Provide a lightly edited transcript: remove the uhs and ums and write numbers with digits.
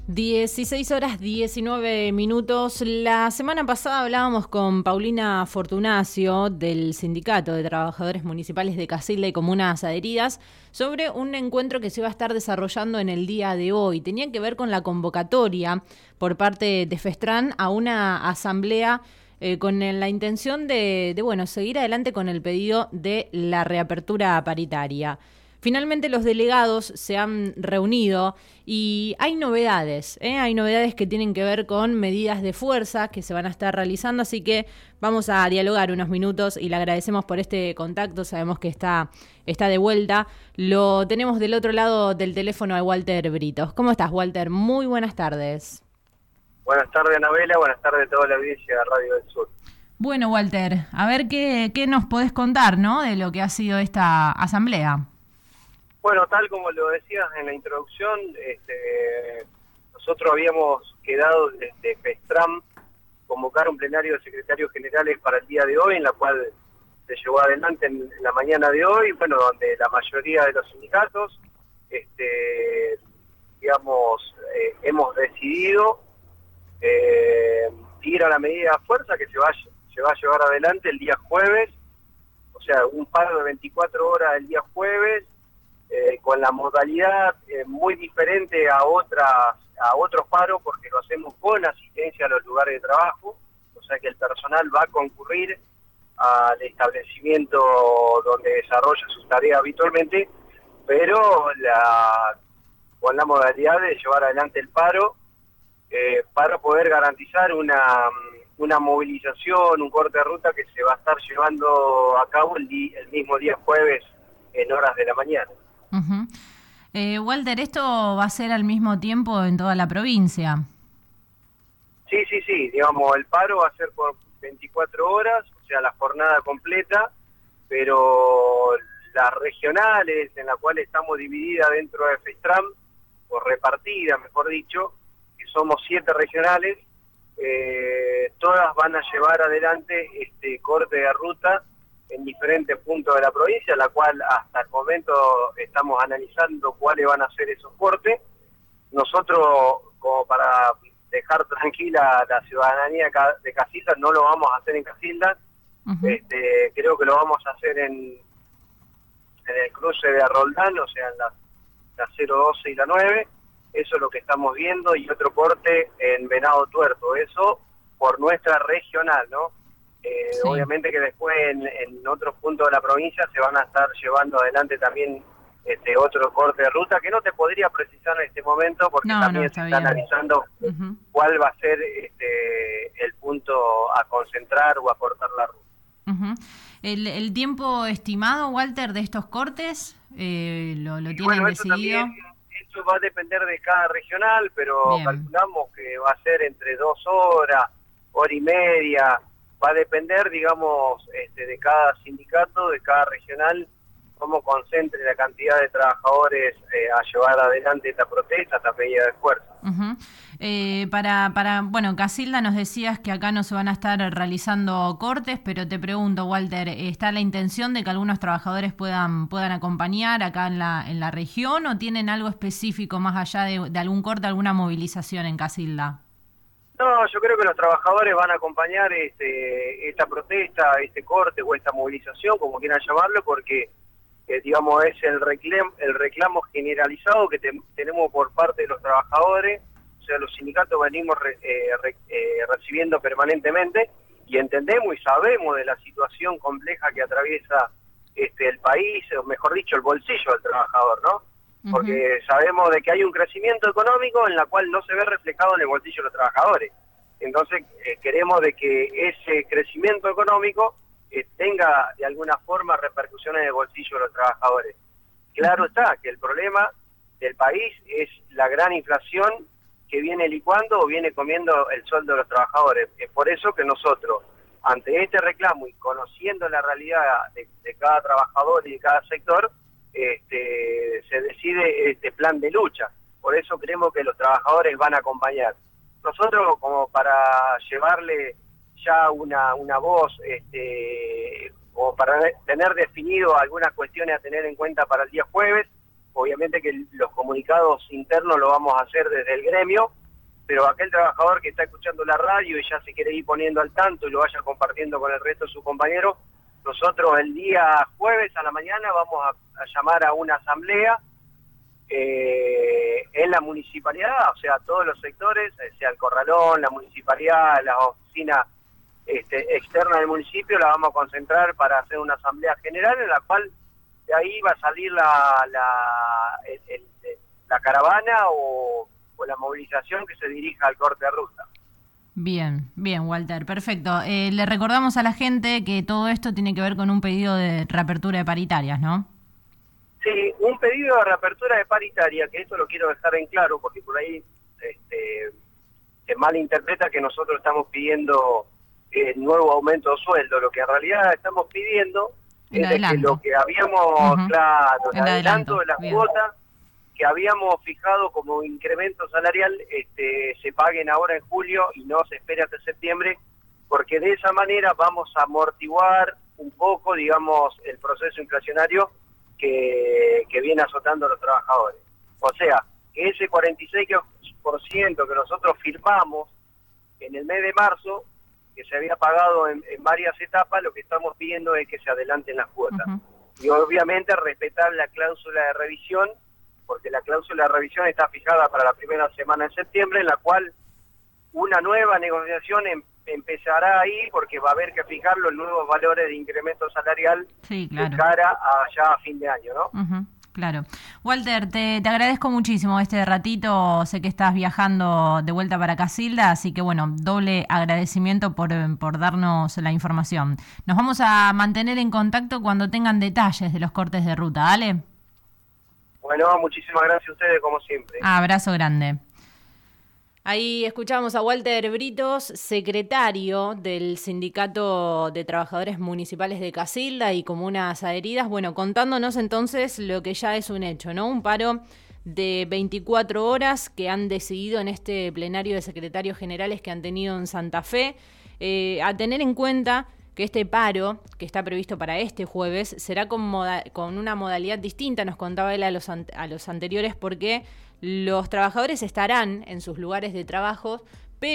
16:19. La semana pasada hablábamos con Paulina Fortunacio del Sindicato de Trabajadores Municipales de Casilda y Comunas Adheridas sobre un encuentro que se iba a estar desarrollando en el día de hoy. Tenía que ver con la convocatoria por parte de Festran a una asamblea con la intención de seguir adelante con el pedido de la reapertura paritaria. Finalmente los delegados se han reunido y hay novedades que tienen que ver con medidas de fuerza que se van a estar realizando, así que vamos a dialogar unos minutos y le agradecemos por este contacto, sabemos que está de vuelta. Lo tenemos del otro lado del teléfono a Walter Britos. ¿Cómo estás, Walter? Muy buenas tardes. Buenas tardes, Anabela, buenas tardes a toda la audiencia de Radio del Sur. Bueno, Walter, a ver qué nos podés contar, ¿no?, de lo que ha sido esta asamblea. Bueno, tal como lo decías en la introducción, nosotros habíamos quedado desde Festram convocar un plenario de secretarios generales para el día de hoy, en la cual se llevó adelante en la mañana de hoy, donde la mayoría de los sindicatos, hemos decidido ir a la medida de fuerza que se va a llevar adelante el día jueves, o sea, un paro de 24 horas el día jueves, con la modalidad muy diferente a otros paros, porque lo hacemos con asistencia a los lugares de trabajo, o sea que el personal va a concurrir al establecimiento donde desarrolla sus tareas habitualmente, pero con la modalidad de llevar adelante el paro para poder garantizar una movilización, un corte de ruta que se va a estar llevando a cabo el mismo día jueves en horas de la mañana. Uh-huh. Walter, ¿esto va a ser al mismo tiempo en toda la provincia? Sí, digamos, el paro va a ser por 24 horas, o sea, la jornada completa, pero las regionales en las cuales estamos divididas dentro de Festram, o repartidas, mejor dicho, que somos 7 regionales, todas van a llevar adelante este corte de ruta en diferentes puntos de la provincia, la cual hasta el momento estamos analizando cuáles van a ser esos cortes. Nosotros, como para dejar tranquila a la ciudadanía de Casilda, no lo vamos a hacer en Casilda. Uh-huh. Creo que lo vamos a hacer en el cruce de Roldán, o sea, en la 012 y la 9. Eso es lo que estamos viendo, y otro corte en Venado Tuerto, eso por nuestra regional, ¿no? Sí. Obviamente que después en otros puntos de la provincia se van a estar llevando adelante también otro corte de ruta que no te podría precisar en este momento porque también se está analizando uh-huh. cuál va a ser el punto a concentrar o a cortar la ruta. Uh-huh. ¿El tiempo estimado, Walter, de estos cortes lo tienen decidido? Eso va a depender de cada regional, pero bien, calculamos que va a ser entre 2 horas, hora y media. Va a depender, digamos, de cada sindicato, de cada regional, cómo concentre la cantidad de trabajadores a llevar adelante esta protesta, esta medida de fuerza. Uh-huh. Casilda, nos decías que acá no se van a estar realizando cortes, pero te pregunto, Walter, ¿está la intención de que algunos trabajadores puedan acompañar acá en la región, o tienen algo específico más allá de algún corte, alguna movilización en Casilda? No, yo creo que los trabajadores van a acompañar esta protesta, este corte o esta movilización, como quieran llamarlo, porque digamos es el reclamo generalizado que tenemos por parte de los trabajadores. O sea, los sindicatos venimos recibiendo permanentemente y entendemos y sabemos de la situación compleja que atraviesa el país, o mejor dicho, el bolsillo del trabajador, ¿no? Porque sabemos de que hay un crecimiento económico en la cual no se ve reflejado en el bolsillo de los trabajadores. Entonces queremos de que ese crecimiento económico tenga de alguna forma repercusiones en el bolsillo de los trabajadores. Claro está que el problema del país es la gran inflación que viene licuando o viene comiendo el sueldo de los trabajadores. Es por eso que nosotros, ante este reclamo y conociendo la realidad de cada trabajador y de cada sector, se decide este plan de lucha. Por eso creemos que los trabajadores van a acompañar. Nosotros, como para llevarle ya una voz, o para tener definido algunas cuestiones a tener en cuenta para el día jueves, obviamente que los comunicados internos lo vamos a hacer desde el gremio, pero aquel trabajador que está escuchando la radio y ya se quiere ir poniendo al tanto y lo vaya compartiendo con el resto de sus compañeros, nosotros el día jueves a la mañana vamos a llamar a una asamblea en la municipalidad, o sea, todos los sectores, sea el corralón, la municipalidad, las oficinas externas del municipio, la vamos a concentrar para hacer una asamblea general en la cual de ahí va a salir la caravana o la movilización que se dirija al corte de ruta. Bien, Walter, perfecto. Le recordamos a la gente que todo esto tiene que ver con un pedido de reapertura de paritarias, ¿no? Sí, un pedido de reapertura de paritaria, que esto lo quiero dejar en claro, porque por ahí se malinterpreta que nosotros estamos pidiendo nuevo aumento de sueldo. Lo que en realidad estamos pidiendo es que lo que habíamos, claro, el adelanto de las cuotas que habíamos fijado como incremento salarial, se paguen ahora en julio y no se espere hasta septiembre, porque de esa manera vamos a amortiguar un poco, digamos, el proceso inflacionario que viene azotando a los trabajadores. O sea, que ese 46% que nosotros firmamos en el mes de marzo, que se había pagado en varias etapas, lo que estamos pidiendo es que se adelanten las cuotas. Y obviamente respetar la cláusula de revisión, porque la cláusula de revisión está fijada para la primera semana de septiembre, en la cual una nueva negociación empezará ahí, porque va a haber que fijar los nuevos valores de incremento salarial de cara a ya a fin de año, ¿no? Claro. Walter, te agradezco muchísimo este ratito. Sé que estás viajando de vuelta para Casilda, así que bueno, doble agradecimiento por darnos la información. Nos vamos a mantener en contacto cuando tengan detalles de los cortes de ruta, ¿vale? Bueno, muchísimas gracias a ustedes como siempre. Abrazo grande. Ahí escuchamos a Walter Britos, secretario del Sindicato de Trabajadores Municipales de Casilda y Comunas Adheridas, bueno, contándonos entonces lo que ya es un hecho, ¿no? Un paro de 24 horas que han decidido en este plenario de secretarios generales que han tenido en Santa Fe, a tener en cuenta que este paro, que está previsto para este jueves, será con una modalidad distinta, nos contaba él a los anteriores, porque los trabajadores estarán en sus lugares de trabajo,